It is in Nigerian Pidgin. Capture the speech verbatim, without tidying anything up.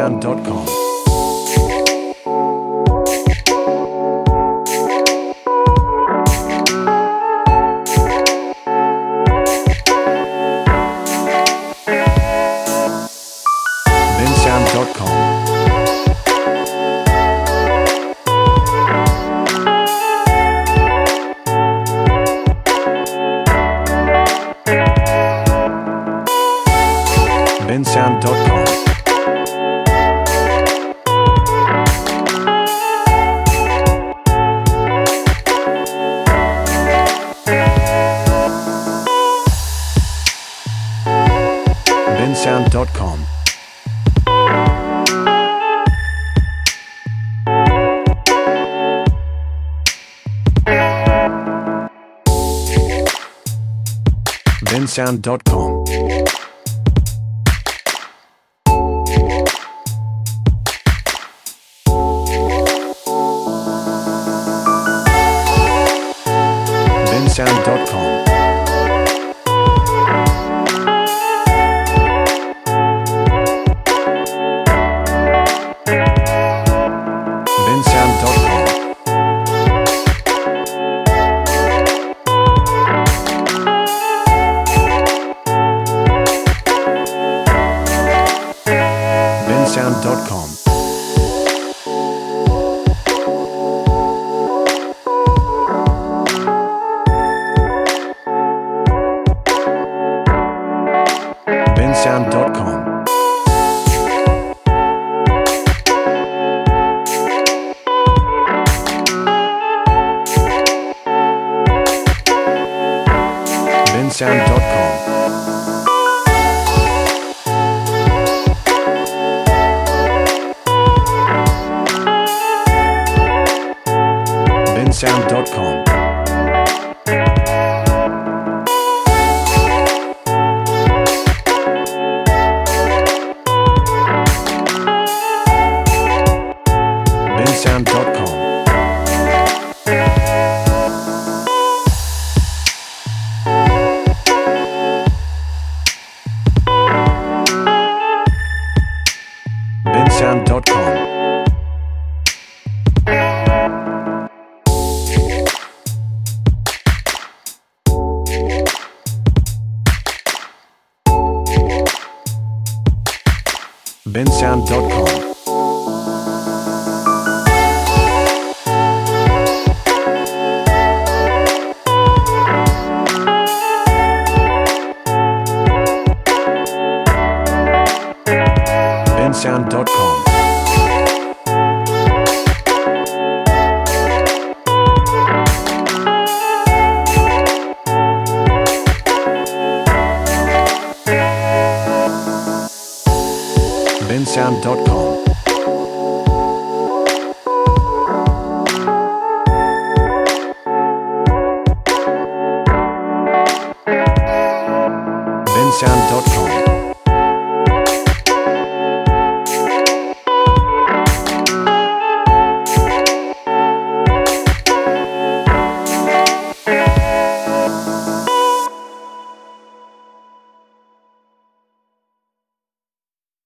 bensound dot com. bensound dot com. bensound dot com. bensound dot com. bensound dot com. bensound dot com. bensound dot com. bensound dot com. bensound dot com. bensound dot com. bensound dot com. bensound dot com. bensound dot com. bensound dot com.